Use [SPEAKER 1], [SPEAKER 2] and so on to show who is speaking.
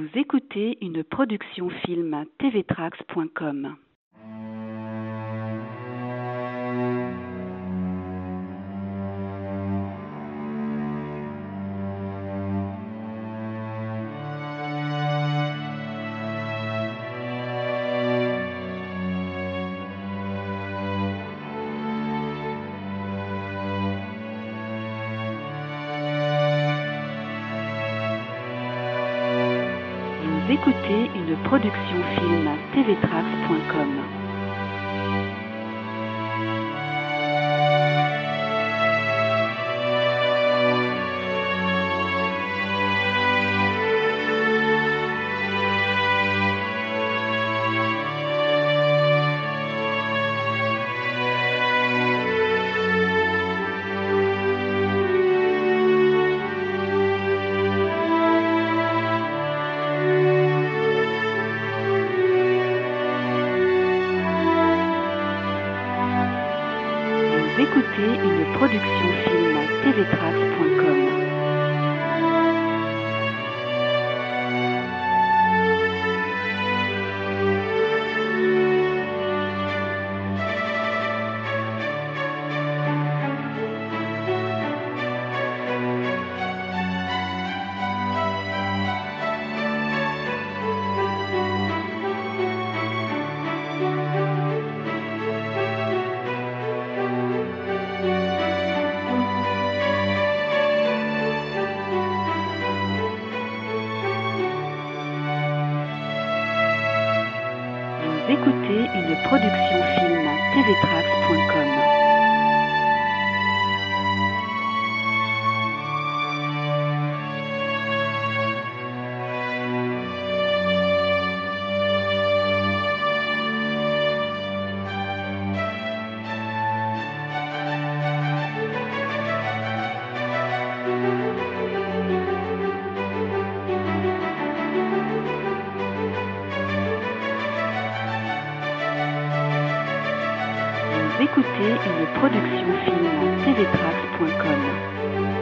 [SPEAKER 1] Vous écoutez une production film tvtrax.com. Vous écoutez une production film tvtrax.com. Vous écoutez une production film tvtrax.com. Vous écoutez une production film tvtrax.com. Vous écoutez une production film tvtrax.com.